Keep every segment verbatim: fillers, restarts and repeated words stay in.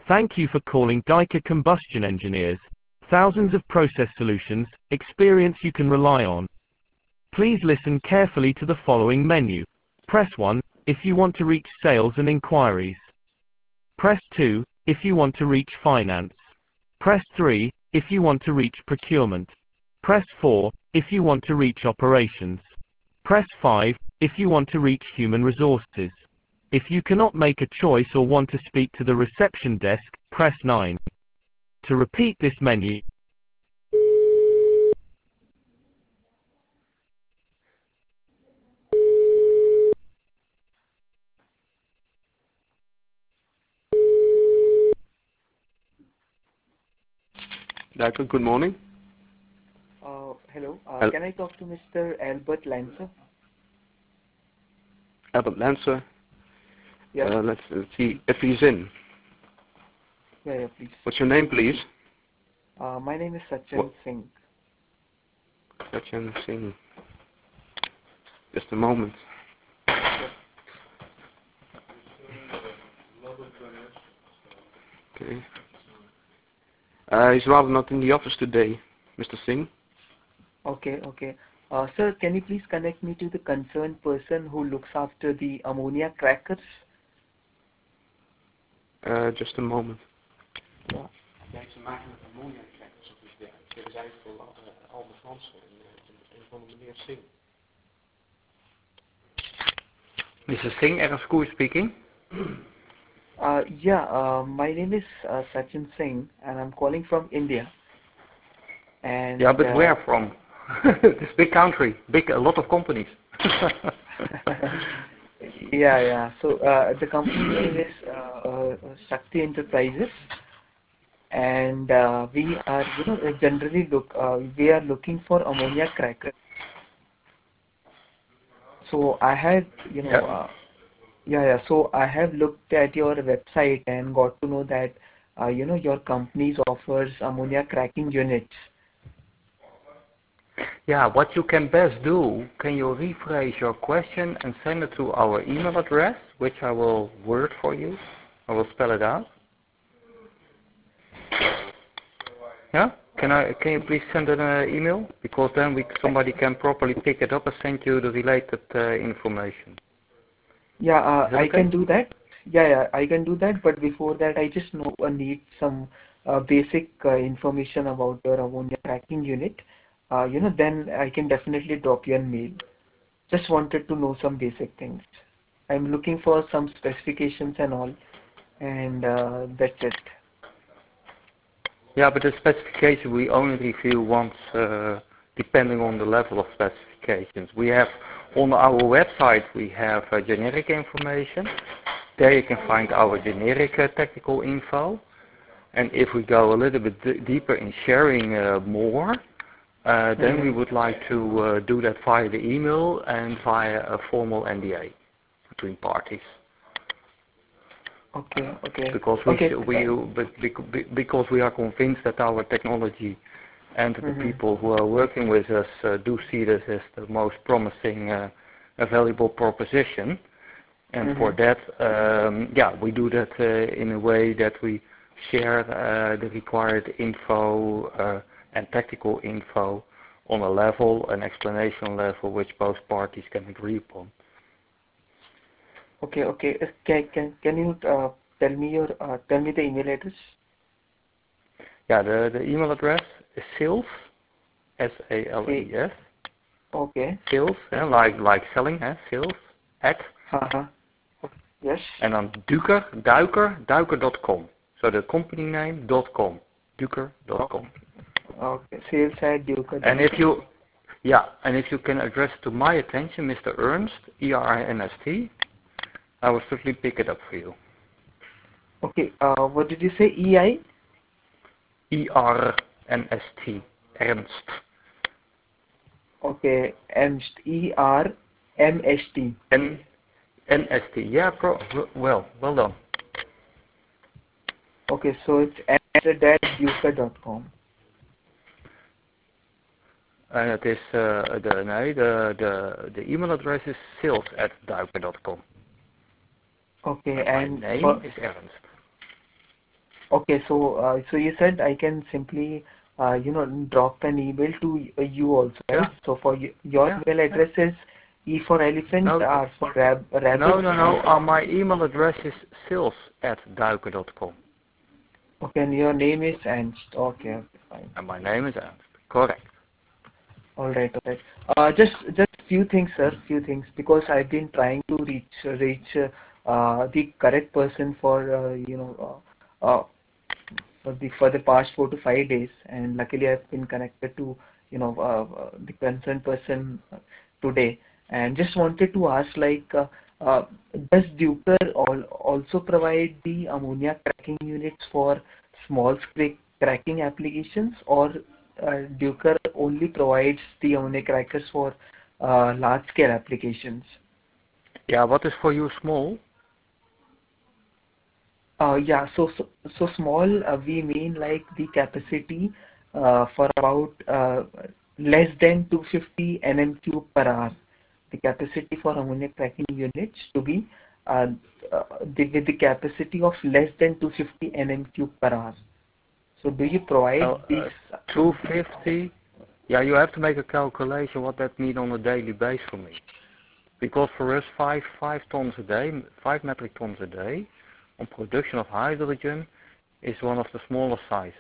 Thank you for calling Dyker Combustion Engineers. Thousands of process solutions, experience you can rely on. Please listen carefully to the following menu. Press one if you want to reach sales and inquiries. Press two if you want to reach finance. Press three if you want to reach procurement. Press four if you want to reach operations. Press five if you want to reach human resources. If you cannot make a choice or want to speak to the reception desk, press nine. To repeat this menu, Doctor, good morning. Uh, hello. Uh, Hel- can I talk to Mister Albert Lancer? Albert Lancer. Yeah. Uh, let's, let's see if he's in. Yeah, yeah, please. What's your name, please? Uh, my name is Sachin What? Singh. Sachin Singh. Just a moment. Okay. Uh, he's rather not in the office today, Mister Singh. Okay, okay. Uh, sir, can you please connect me to the concerned person who looks after the ammonia crackers? Uh, just a moment. Yeah. Ja, ze maken het ammoniakrekkers op het werk. Ze zijn voor uh, Albert Hansen en, uh, en van meneer Singh. Mister Singh, Erf Koer speaking. Uh, yeah, uh, my name is uh, Sachin Singh and I'm calling from India. And Yeah, but uh, where from? This big country, big, a lot of companies. yeah, yeah. So uh, the company name is uh, uh, Shakti Enterprises. And uh, we are, you know, generally look, uh, we are looking for ammonia crackers. So I had, you know, Yeah. uh, yeah, yeah. So I have looked at your website and got to know that, uh, you know, your company offers ammonia cracking units. Yeah, what you can best do, can you rephrase your question and send it to our email address, which I will word for you. I will spell it out. Yeah? Can I? Can you please send an uh, email? Because then we somebody can properly pick it up and send you the related uh, information. Yeah, uh, Is that I okay? can do that. Yeah, yeah, I can do that. But before that, I just know uh, need some uh, basic uh, information about your ammonia cracking unit. Uh, you know, then I can definitely drop you a mail. Just wanted to know some basic things. I'm looking for some specifications and all, and uh, that's it. Yeah, but the specification we only review once, uh, depending on the level of specifications. We have on our website we have uh, generic information. There you can find our generic uh, technical info. And if we go a little bit d deeper in sharing uh, more, uh, then we Mm-hmm. would like to uh, do that via the email and via a formal N D A between parties. Okay, okay, Because we, okay. sh we but bec because we are convinced that our technology and the Mm-hmm. people who are working with us uh, do see this as the most promising, uh, a valuable proposition. And for Mm-hmm. that, um, yeah, we do that uh, in a way that we share uh, the required info uh, and technical info on a level, an explanation level, which both parties can agree upon. Okay, okay. Uh, Can can can you uh, tell me your uh, tell me the email address? Yeah, the, the email address is sales, S A L E Say S, okay. sales, eh, like like selling, eh, sales, at, Haha. Yes. and then Duiker, Duiker, Duiker dot com. So the company name dot com, Duiker dot com. Okay. Okay. Sales at duca And dot if com. you, yeah, and if you can address to my attention, Mister Ernst, E R I N S T, I will certainly pick it up for you. Okay. Uh, what did you say? E I? E R N S T, Ernst. Okay. M E R M S T. N N S T. Yeah, pro well, well done. Okay. So it's at duca dot com. And it is uh, the no, the the the email address is sales at duiker dot com. Okay. And my And name for is Ernst. Okay, so uh, so you said I can simply uh, you know drop an email to y- you also, Yeah, right? So for y your yeah, email yeah. address is E for elephant, No, R for rab rabbit. no, no, no. Uh, my email address is sales at duiker dot com. Okay, and your name is Ernst. Okay, okay, fine. And my name is Ernst. Correct. All right, all right. Uh, just just few things, sir. Few things because I've been trying to reach reach uh, the correct person for uh, you know uh, uh, for the for the past four to five days, and luckily I've been connected to you know uh, uh, the concerned person uh, today, and just wanted to ask like, uh, uh, does Duker al also provide the ammonia cracking units for small scale cracking applications, or uh, Duker only provides the ammonia crackers for uh, large scale applications? Yeah, what is for you small? Uh, yeah, so, so, so small, uh, we mean like the capacity uh, for about uh, less than two hundred fifty nm cube per hour. The capacity for ammonia cracking units to be uh, uh, the, with the capacity of less than two hundred fifty nm cube per hour. So do you provide Well, this? uh, two hundred fifty. Yeah, you have to make a calculation what that means on a daily basis for me. Because for us, five five tons a day, five metric tons a day, on production of hydrogen is one of the smaller sizes.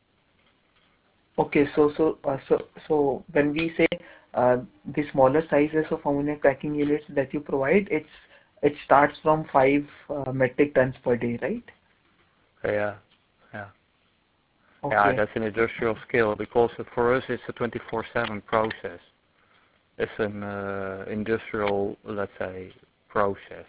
Okay, so so uh, so so when we say uh, the smaller sizes of ammonia cracking units that you provide, it's it starts from five uh, metric tons per day, right? Yeah, yeah, yeah. Okay, That's an industrial scale because for us it's a twenty-four seven process. It's an uh, industrial, let's say, process.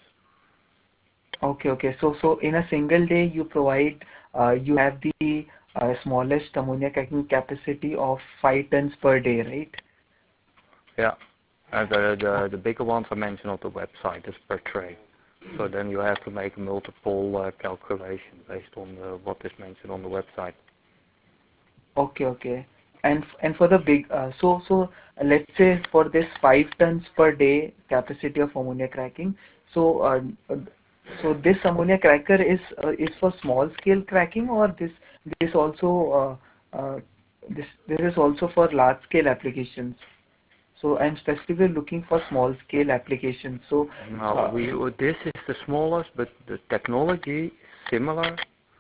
okay, okay. So so in a single day, you provide uh, you have the uh, smallest ammonia cracking capacity of five tons per day, right? Yeah, and the the the bigger ones I mentioned on the website is per tray. So then you have to make a multiple uh, calculation based on uh, what is mentioned on the website. Okay, okay. And f- and for the big, uh, so so uh, let's say for this five tons per day capacity of ammonia cracking, so uh, uh, so this ammonia cracker is uh, is for small scale cracking, or this this also uh, uh, this this is also for large scale applications. So I'm specifically looking for small scale applications. So Now, uh, we, this is the smallest, but the technology is similar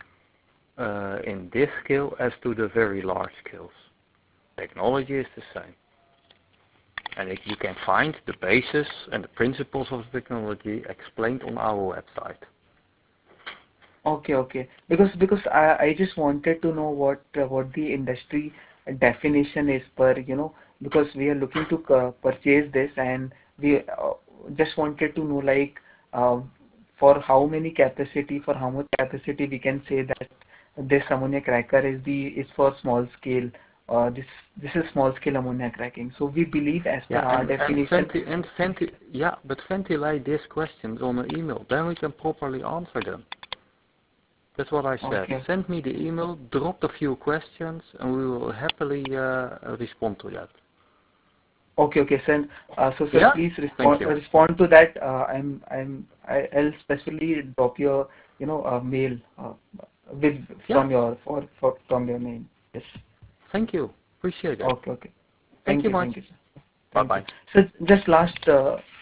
uh, in this scale as to the very large scales. Technology is the same. And it, you can find the basis and the principles of the technology explained on our website. okay, okay. Because because I I just wanted to know what uh, what the industry definition is per, you know, because we are looking to uh, purchase this, and we uh, just wanted to know like um, for how many capacity, for how much capacity we can say that this ammonia cracker is the is for small scale. Uh, this this is small scale ammonia cracking. So we believe as per Yeah, our and and definition. venti and venti yeah, but ventilate these questions on an email, then we can properly answer them. That's what I said. Okay. Send me the email, drop a few questions, and we will happily uh, respond to that. Okay, okay, sir. Uh, so, sir, Yeah? please Thank respond you. respond to that. Uh, I'm I'm I- I'll specifically drop your you know uh, mail uh, with Yeah, from your for, for from your name. Yes. thank you. Appreciate it. Okay, okay. Thank Thank you you, much. thank you, sir. Thank you. Bye-bye. So, just last uh,